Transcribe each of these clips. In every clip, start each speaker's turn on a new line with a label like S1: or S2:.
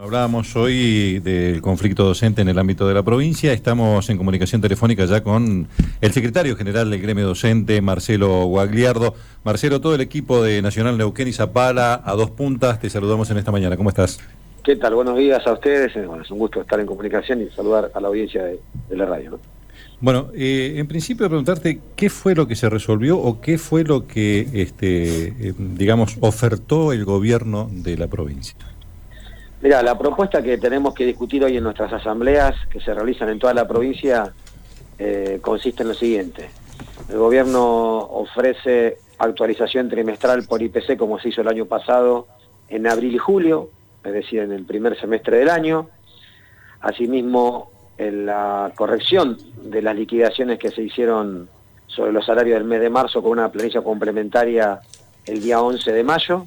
S1: Hablábamos hoy del conflicto docente en el ámbito de la provincia. Estamos en comunicación telefónica ya con el secretario general del gremio docente, Marcelo Guagliardo. Marcelo, todo el equipo de Nacional Neuquén y Zapala a dos puntas, te saludamos en esta mañana. ¿Cómo estás?
S2: ¿Qué tal? Buenos días a ustedes. Bueno, es un gusto estar en comunicación y saludar a la audiencia de la radio, ¿no?
S1: Bueno, en principio preguntarte qué fue lo que se resolvió o qué fue lo que, digamos, ofertó el gobierno de la provincia.
S2: Mira, la propuesta que tenemos que discutir hoy en nuestras asambleas que se realizan en toda la provincia consiste en lo siguiente. El gobierno ofrece actualización trimestral por IPC como se hizo el año pasado en abril y julio, es decir, en el primer semestre del año. Asimismo, en la corrección de las liquidaciones que se hicieron sobre los salarios del mes de marzo con una planilla complementaria el día 11 de mayo.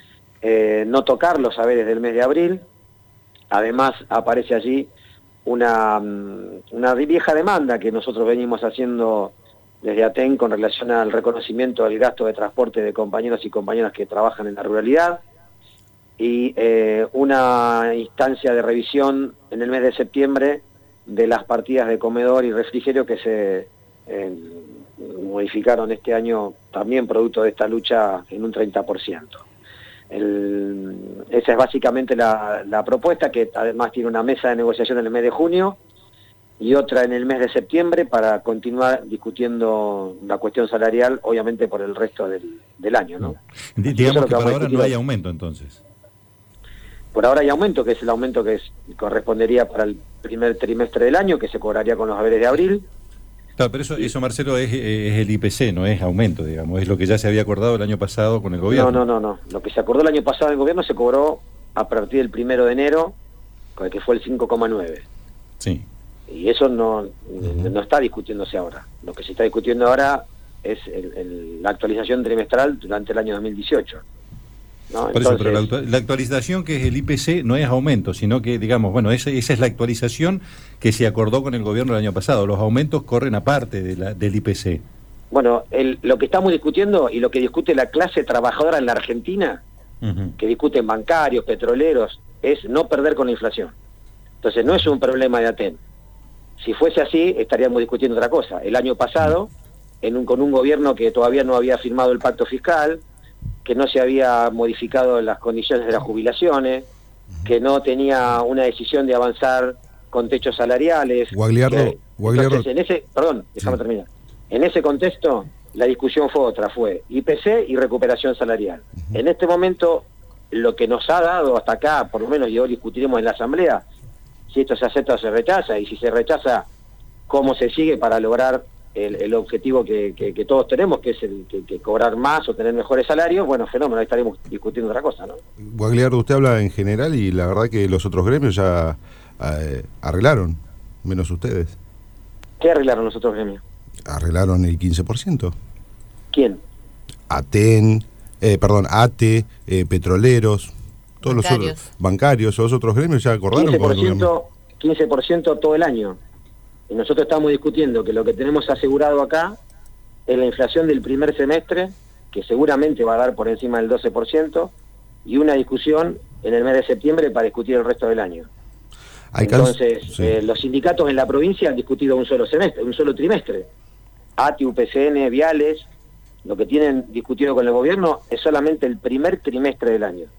S2: No tocar los saberes del mes de abril. Además aparece allí una vieja demanda que nosotros venimos haciendo desde ATEN con relación al reconocimiento del gasto de transporte de compañeros y compañeras que trabajan en la ruralidad, y una instancia de revisión en el mes de septiembre de las partidas de comedor y refrigerio que se modificaron este año también producto de esta lucha en un 30%. Esa es básicamente la propuesta, que además tiene una mesa de negociación en el mes de junio y otra en el mes de septiembre para continuar discutiendo la cuestión salarial, obviamente por el resto del año, ¿no?
S1: Digamos que por ahora no hay aumento, entonces.
S2: Por ahora hay aumento, que es el aumento que correspondería para el primer trimestre del año, que se cobraría con los haberes de abril.
S1: Claro, pero eso Marcelo, es el IPC, no es aumento, digamos, es lo que ya se había acordado el año pasado con el gobierno.
S2: No. Lo que se acordó el año pasado en el gobierno se cobró a partir del 1 de enero, que fue el 5,9. Sí. Y eso no está discutiéndose ahora. Lo que se está discutiendo ahora es la actualización trimestral durante el año 2018. ¿No?
S1: Por eso, pero la actualización que es el IPC no es aumento, sino que, digamos, bueno, esa es la actualización que se acordó con el gobierno el año pasado. Los aumentos corren aparte del IPC. Bueno, lo que estamos discutiendo y lo que discute la clase trabajadora en la Argentina, que discuten bancarios, petroleros, es no perder con la inflación. Entonces no es un problema de ATEN. Si fuese así, estaríamos discutiendo otra cosa. El año pasado, con un gobierno que todavía no había firmado el pacto fiscal, que no se había modificado las condiciones de las jubilaciones, que no tenía una decisión de avanzar con techos salariales.
S3: Guagliardo.
S2: Entonces, déjame terminar. En ese contexto, la discusión fue IPC y recuperación salarial. En este momento, lo que nos ha dado hasta acá, por lo menos, y hoy discutiremos en la asamblea, si esto se acepta o se rechaza, y si se rechaza, cómo se sigue para lograr el objetivo que todos tenemos, que es el que cobrar más o tener mejores salarios. Bueno, fenómeno, ahí estaremos discutiendo otra cosa, ¿no?
S3: Guagliardo, usted habla en general y la verdad que los otros gremios ya arreglaron, menos ustedes.
S2: ¿Qué arreglaron los otros gremios?
S3: Arreglaron el 15%.
S2: ¿Quién?
S3: ATEN, ATE, petroleros, todos los otros bancarios, los otros gremios ya acordaron con el gobierno.
S2: 15% todo el año. Y nosotros estamos discutiendo que lo que tenemos asegurado acá es la inflación del primer semestre, que seguramente va a dar por encima del 12%, y una discusión en el mes de septiembre para discutir el resto del año. Entonces, los sindicatos en la provincia han discutido un solo trimestre. ATI, UPCN, Viales, lo que tienen discutido con el gobierno es solamente el primer trimestre del año.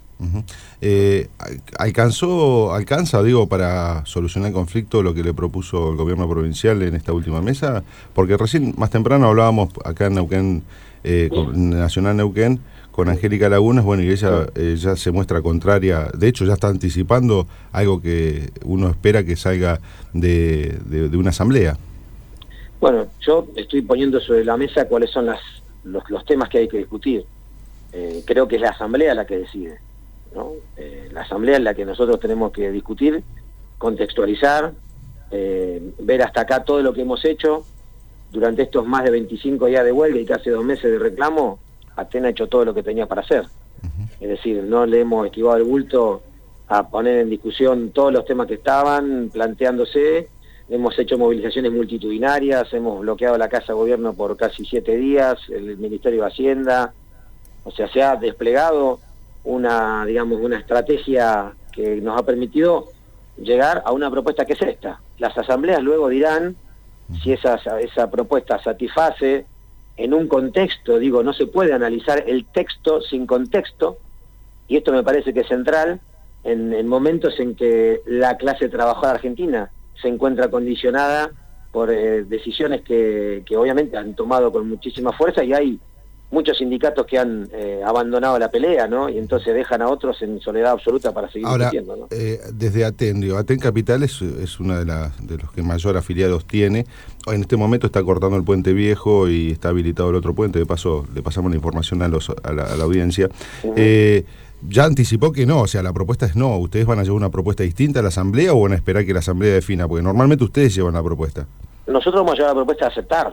S3: ¿Alcanza, para solucionar el conflicto lo que le propuso el gobierno provincial en esta última mesa? Porque recién, más temprano, hablábamos acá en Neuquén, con Nacional Neuquén, con Angélica Lagunas, bueno, y ella ya se muestra contraria, de hecho ya está anticipando algo que uno espera que salga de una asamblea.
S2: Bueno, yo estoy poniendo sobre la mesa cuáles son los temas que hay que discutir. Creo que es la asamblea la que decide, ¿no? La asamblea es la que nosotros tenemos que discutir, contextualizar, ver hasta acá todo lo que hemos hecho durante estos más de 25 días de huelga y casi 2 meses de reclamo. ATEN ha hecho todo lo que tenía para hacer. Es decir, no le hemos esquivado el bulto a poner en discusión todos los temas que estaban planteándose. Hemos hecho movilizaciones multitudinarias, hemos bloqueado la Casa de Gobierno por casi 7 días, el Ministerio de Hacienda. O sea, se ha desplegado una estrategia que nos ha permitido llegar a una propuesta que es esta. Las asambleas luego dirán si esa propuesta satisface en un contexto, digo, no se puede analizar el texto sin contexto, y esto me parece que es central en momentos en que la clase trabajadora argentina se encuentra condicionada por decisiones que obviamente han tomado con muchísima fuerza, y hay muchos sindicatos que han abandonado la pelea, ¿no? Y entonces dejan a otros en soledad absoluta para seguir discutiendo, ¿no?
S3: Desde Aten Capital es una de los que mayor afiliados tiene. En este momento está cortando el Puente Viejo y está habilitado el otro puente. De paso, le pasamos la información a la audiencia. Ya anticipó que no, o sea, la propuesta es no. ¿Ustedes van a llevar una propuesta distinta a la Asamblea o van a esperar que la Asamblea defina? Porque normalmente ustedes llevan la propuesta. Nosotros
S2: vamos a llevar la propuesta de aceptar.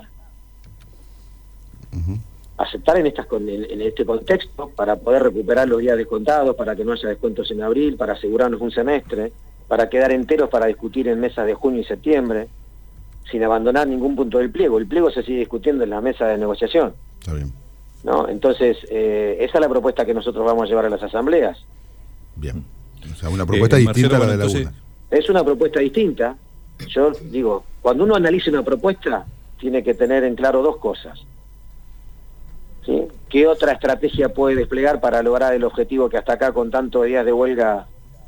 S2: Aceptar en este contexto para poder recuperar los días descontados, para que no haya descuentos en abril, para asegurarnos un semestre, para quedar enteros para discutir en mesas de junio y septiembre, sin abandonar ningún punto del pliego. El pliego se sigue discutiendo en la mesa de negociación.
S3: Está bien.
S2: ¿No? Entonces, esa es la propuesta que nosotros vamos a llevar a las asambleas.
S3: Bien. O sea, una propuesta distinta a la de la UNA.
S2: Es una propuesta distinta. Yo digo, cuando uno analiza una propuesta, tiene que tener en claro dos cosas. ¿Sí? ¿Qué otra estrategia puede desplegar para lograr el objetivo que hasta acá, con tantos días de huelga,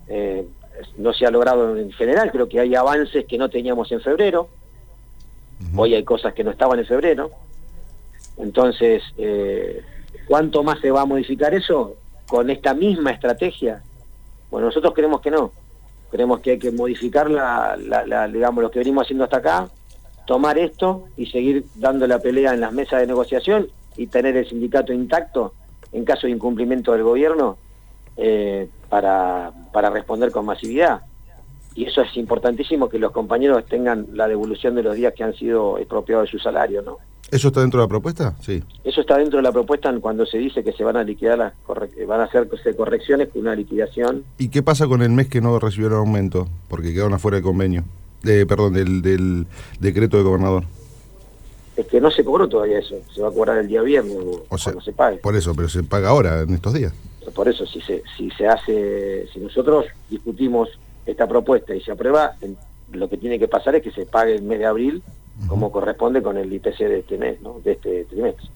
S2: no se ha logrado en general? Creo que hay avances que no teníamos en febrero. Hoy hay cosas que no estaban en febrero. Entonces, ¿cuánto más se va a modificar eso con esta misma estrategia? Bueno, nosotros creemos que no. Creemos que hay que modificar digamos, lo que venimos haciendo hasta acá, tomar esto y seguir dando la pelea en las mesas de negociación y tener el sindicato intacto en caso de incumplimiento del gobierno para responder con masividad. Y eso es importantísimo, que los compañeros tengan la devolución de los días que han sido expropiados de su salario, ¿no?
S3: ¿Eso está dentro de la propuesta? Sí.
S2: Eso está dentro de la propuesta cuando se dice que se van a liquidar van a hacerse correcciones con una liquidación.
S3: ¿Y qué pasa con el mes que no recibieron aumento? Porque quedaron afuera del convenio. Del decreto del gobernador.
S2: Es que no se cobró todavía eso. Se va a cobrar el día viernes
S3: o sea,
S2: cuando se pague.
S3: Por eso, pero se paga ahora, en estos días.
S2: Por eso, si nosotros discutimos esta propuesta y se aprueba, lo que tiene que pasar es que se pague el mes de abril como corresponde con el IPC de este mes, ¿no? De este trimestre.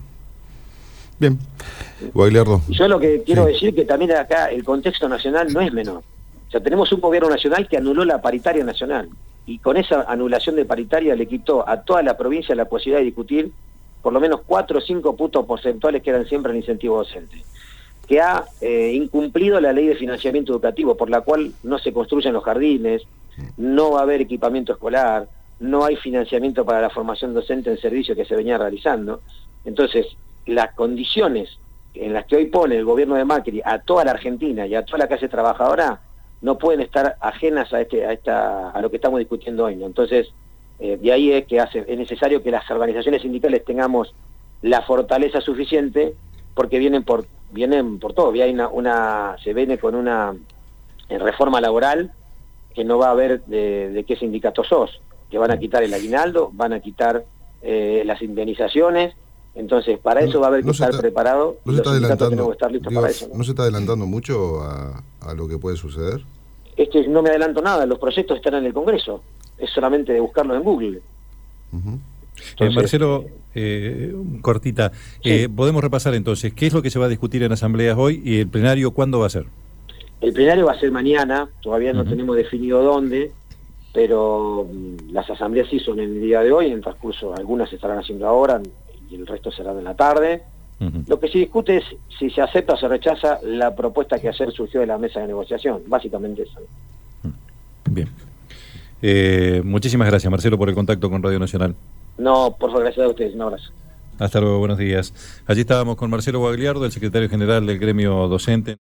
S3: Bien. Guagliardo.
S2: Y yo lo que quiero decir que también acá el contexto nacional no es menor. O sea, tenemos un gobierno nacional que anuló la paritaria nacional, y con esa anulación de paritaria le quitó a toda la provincia la posibilidad de discutir por lo menos 4 o 5 puntos porcentuales que eran siempre el incentivo docente, que ha incumplido la ley de financiamiento educativo, por la cual no se construyen los jardines, no va a haber equipamiento escolar, no hay financiamiento para la formación docente en servicio que se venía realizando. Entonces, las condiciones en las que hoy pone el gobierno de Macri a toda la Argentina y a toda la clase trabajadora no pueden estar ajenas a lo que estamos discutiendo hoy, ¿no? Entonces, de ahí es que es necesario que las organizaciones sindicales tengamos la fortaleza suficiente, porque vienen por todo. Se viene con una reforma laboral que no va a ver de qué sindicato sos, que van a quitar el aguinaldo, van a quitar las indemnizaciones. Entonces, para eso va a haber que estar preparado.
S3: No se está adelantando,
S2: estar listos para eso, ¿no?
S3: ¿No se está adelantando mucho a lo que puede suceder?
S2: Es que no me adelanto nada, los proyectos están en el Congreso, es solamente de buscarlos en Google.
S1: Entonces, Marcelo, cortita, sí. Podemos repasar entonces, ¿qué es lo que se va a discutir en asambleas hoy y el plenario cuándo va a ser?
S2: El plenario va a ser mañana, todavía no tenemos definido dónde, pero las asambleas sí son en el día de hoy, en el transcurso, algunas se estarán haciendo ahora y el resto será en la tarde. Lo que se discute es si se acepta o se rechaza la propuesta que ayer surgió de la mesa de negociación, básicamente eso.
S1: Bien. Muchísimas gracias, Marcelo, por el contacto con Radio Nacional.
S2: No, por favor, gracias a ustedes, un abrazo.
S1: Hasta luego, buenos días. Allí estábamos con Marcelo Guagliardo, el secretario general del gremio docente.